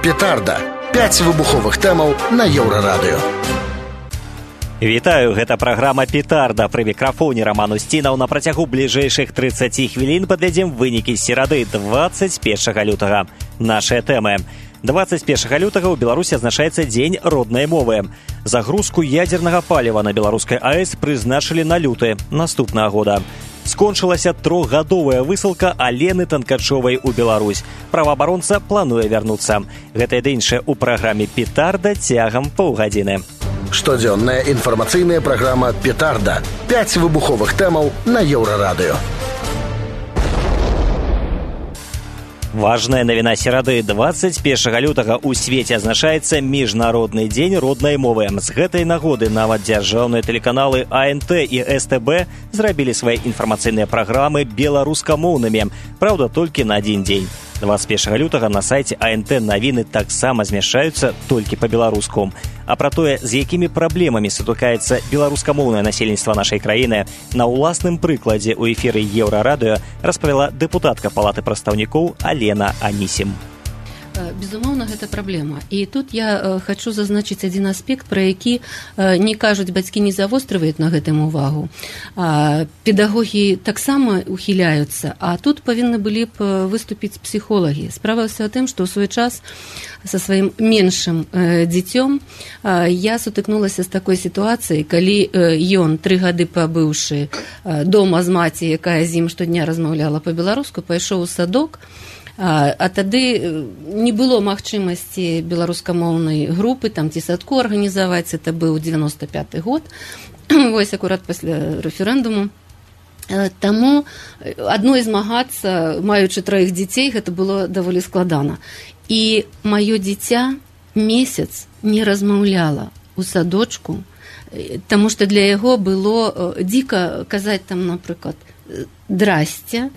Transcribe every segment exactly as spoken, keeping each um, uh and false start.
Петарда. пяць выбуховых тэмаў на Еўрарадыё. Вітаю, гэта праграма «Петарда». Пры мікрафоне Роман Устінаў. На працягу бліжэйшых трыццаці хвілін падвядзем вынікі з серады дваццаць першага лютага. Нашыя тэмы. дваццаць першага лютага ў Беларусі адзначаецца Дзень роднай мовы. Загрузку ядзернага паліва на беларускай АЭС прызначылі на люты наступнага года. Скончылася трохгадовая высылка Алены Танкачовай у Беларусь. Праваабаронца плануе вярнуцца. Гэта і іншае ў праграме «Петарда» цягам паўгадзіны. Штодзённая інфармацыйная праграма «Петарда». пяць выбуховых тэмаў на Еўрарадыё. Важная навіна серады. дваццаць першага лютага ў свеце адзначаецца Міжнародны дзень роднай мовы. З гэтай нагоды нават дзяржаўныя тэлеканалы А Н Т і С Т Б зрабілі свае інфармацыйныя праграмы беларускамоўнымі. Праўда, толькі на адзін дзень. дваццаць першага лютага на сайце А Н Т навіны таксама змяшчаюцца толькі па-беларуску. А пра тое, з якімі праблемамі сутыкаецца беларускамоўнае насельніцтва нашай краіны, на ўласным прыкладзе ў эфіры Еўрарадыё распавяла дэпутатка Палаты прадстаўнікоў Алена Анісім. Безумоўна, гэта праблема. І тут я хочу зазначыць адзін аспект, пра які не кажуць бацькі, не завострываюць на гэтым увагу. Педагогі таксама ухіляюцца, а тут павінны былі б выступіць псіхолагі. Справа ўсё тым, што ў свой час са сваім меншым дзіцём я сутыкнулася з такой сітуацыяй, калі ён, тры гады пабыўшы дома з маці, якая з ім штодня размаўляла па-беларуску, пайшоў у садок, А, а тады не было магчымасці беларускамоўнай групы там ці садку арганізаваць. Это быў дзевяносто пяты год, вось акурат пасля рэферэндуму. Таму адной змагацца, маючы траіх дзяцей, гэта было даволі складана. І маё дзіця месяц не размаўляла ў садочку, таму што для яго было дзіка казаць там, напрыклад, «Здрасце»,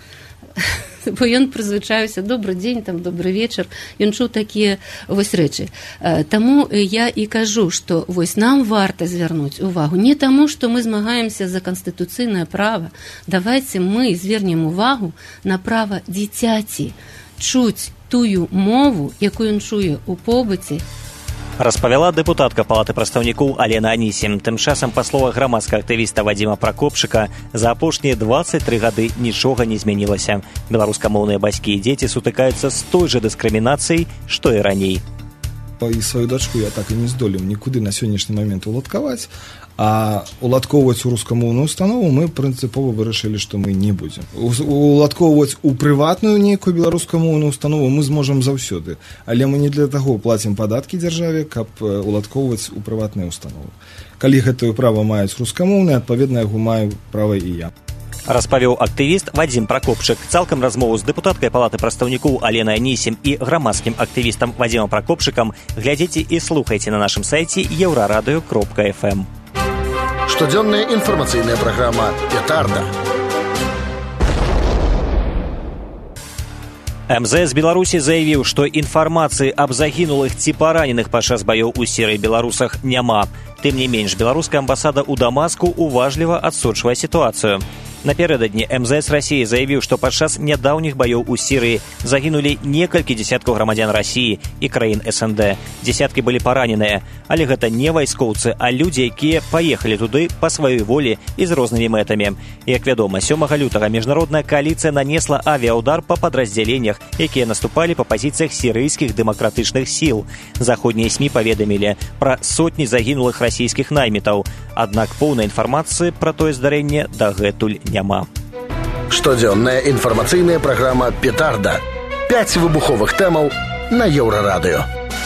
бо ён прызвычаюся «добры дзень», там «добры вечар», ён чуў такія вось рэчы. Таму я і кажу, што вось нам варта звярнуць увагу не таму, што мы змагаемся за канстытуцыйнае права. Давайце мы звернем увагу на права дзіцяці чуць тую мову, якую ён чуе ў побыце. Распавяла дэпутатка Палаты прадстаўнікоў Алена Анісім. Тым часам, па словах грамадскага актывіста Вадзіма Пракопчыка, за апошнія дваццаць тры гады нічога не змянілася. Беларускамоўныя бацькі і дзеці сутыкаюцца з той жа дыскрымінацыяй, што і раней. І сваю дачку я так і не здолеў нікуды на сённяшні момент уладкаваць, а уладкоўваць у рускамоўную установу мы прынцыпова вырашылі, што мы не будзем. Уладкоўваць у прыватную нейкую беларускамоўную установу мы зможам заўсёды, але мы не для таго плацім падаткі дзяржаве, каб уладкоўваць у прыватныя установы. Калі гэтае права маюць рускамоўныя, адпаведна яго маю права і я. Распавёў актывіст Вадзім Пракопчык. Цалкам размову з дэпутаткай Палаты прадстаўнікоў Аленай Анісім і грамадскім актывістам Вадзімам Пракопчыкам глядзіце і слухайце на нашым сайце еўрарадыё кропка эф эм. Штодзённая інфармацыйная праграма «Петарда». Эм Зэ Эс Беларусі заявіў, што інфармацыі аб загінулых ці параненых падчас баёў у Сірыі беларусах няма. Тым не менш, беларуская амбасада ў Дамаску уважліва адсочвае сітуацыю. Напярэдадні Эм Зэ Эс Расіі заявіў, што падчас нядаўніх баёў у Сірыі загінулі некалькі дзесяткаў грамадзян Расіі і краін эс эн дэ. Дзесяткі былі параненыя, але гэта не вайскоўцы, а людзі, якія паехалі туды па сваёй волі і з рознымі мэтамі. Як вядома, сёмага лютага міжнародная кааліцыя нанесла авіаудар па падраздзяленнях, якія наступалі па пазіцыях сірыйскіх дэмакратычных сіл. Заходнія эс эм і паведамілі пра сотні загінулых расійскіх наймітаў. Аднак поўнай інфармацыі пра тое здарэнне дагэтуль няма. Штодзённая інфармацыйная праграма «Петарда». пяць выбуховых тэмаў на Еўрарадыё.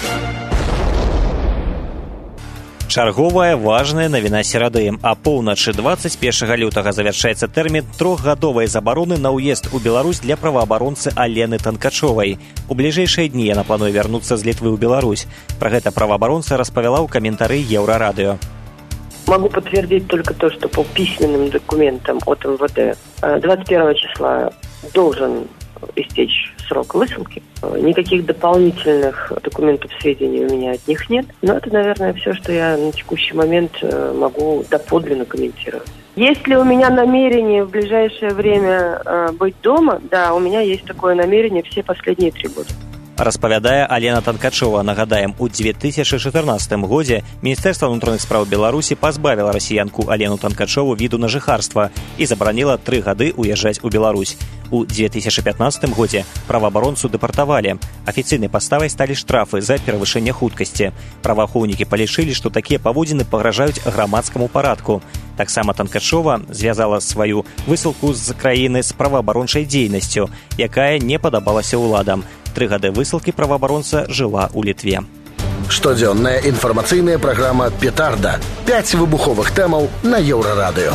Чарговая важная навіна серады. А поўначы дваццаць першага лютага завяршаецца тэрмін трохгадовай забароны на ўезд у Беларусь для праваабаронцы Алены Танкачовай. У бліжэйшыя дні яна плануе вярнуцца з Літвы ў Беларусь. Пра гэта праваабаронца распавяла ў каментары Еўрарадыё. Могу подтвердить только то, что по письменным документам от эм вэ дэ двадцать первого числа должен истечь срок высылки. Никаких дополнительных документов, сведений у меня от них нет. Но это, наверное, все, что я на текущий момент могу доподлинно комментировать. Есть ли у меня намерение в ближайшее время быть дома? Да, у меня есть такое намерение все последние три года. распавядае Алена Танкачова. Нагадаем, у две тысячи чатырнаццатым годзе Міністэрства ўнутраных спраў Беларусі пазбавіла расіянку Алену Танкачову віду на жыхарства і забараніла тры гады уязджаць у Беларусь. У две тысячи пятнаццатым годзе праваабаронцу дэпартавалі. Афіцыйнай паставай сталі штрафы за перавышэнне хуткасці. Праваахоўнікі палічылі, што такія паводзіны пагражаюць грамадскаму парадку. Таксама Танкачова звязала сваю высылку з краіны з праваабарончай дзейнасцю, якая не падабалася ўладам. Тры гады высылкі праваабаронца жыла ў Літве. Штодзённая інфармацыйная праграма «Петарда». Пяць выбуховых тэмаў на Еўрарадыё.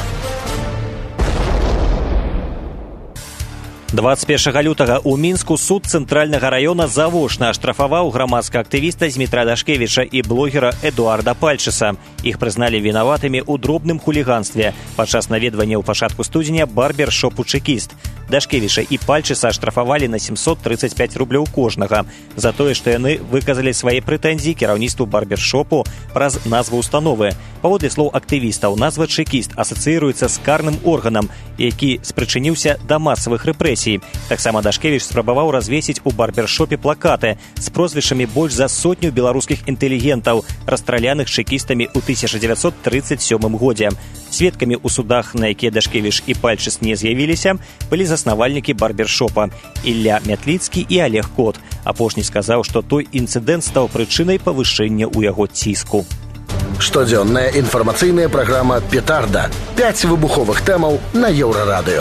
двадцать першага лютага ў Мінску суд цэнтральнага раёна завочна аштрафаваў грамадскага актывіста Змітра Дашкевіча і блогера Эдуарда Пальчыса. Іх прызналі вінаватымі ў дробным хуліганстве падчас наведвання ў пачатку студзеня барбершопу «Чекіст». Дашкевіча і Пальчыса аштрафавалі на семьсот тридцать пять рублёў кожнага за тое, што яны выказалі свае прэтэнзіі кіраўніцтву барбершопу праз назву установы. Паводле слоў актывістаў, назва «Чекіст» асацыіруецца з карным органам, які спрычыніўся да масавых рэпрэсій. Таксама Дашкевіч спрабаваў развесіць у барбершопе плакаты з прозвішчамі больш за сотню беларускіх інтэлігентаў, расстраляных чекістамі ў тысяча дзевяцьсот тридцать сёмым годзе. Сведкамі ў судах, на якія Дашкевіч і Пальчыс не з'явіліся, былі заснавальнікі барбершопа Ілля Мятліцкі і Олег Кот. Апошні сказаў, што той інцыдэнт стаў прычынай павышэння ў яго ціску. Штодзённая інфармацыйная праграма «Петарда». Пяць выбуховых тэмаў на Еўрарадыё.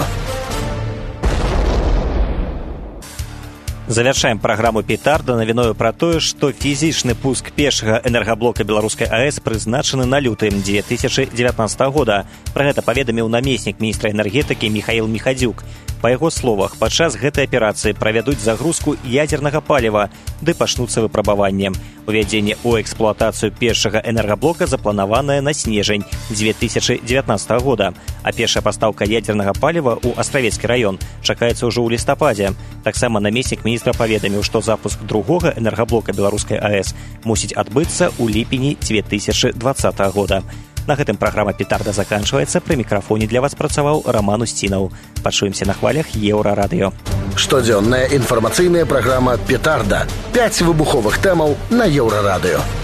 Завяршаем праграму «Петарда» навіною пра тое, што фізічны пуск першага энергаблока беларускай АЭС прызначаны на люты две тысячи девятнадцатого года. Пра гэта паведаміў намеснік міністра энергетыкі Михаил Михадзюк. Па яго словах, падчас гэтай аперацыі правядуць загрузку ядзернага паліва, ды пачнуцца выпрабаванні. Увядзенне ў эксплуатацыю першага энергаблока запланаванае на снежань две тысячи девятнадцатого года, а першая пастаўка ядзернага паліва ў Астравецкі раён чакаецца ўжо ў лістападзе. Таксама намеснік міністра паведаміў, што запуск другога энергаблока беларускай АЭС мусіць адбыцца ў ліпені две тысячи двадцатого года. На гэтым праграма «Петарда» заканчваецца. Пры мікрафоне для вас працаваў Роман Устінаў. Пачуемся на хвалях Еўрарадыё. Штодзённая інфармацыйная праграма «Петарда». Пяць выбуховых тэмаў на Еўрарадыё.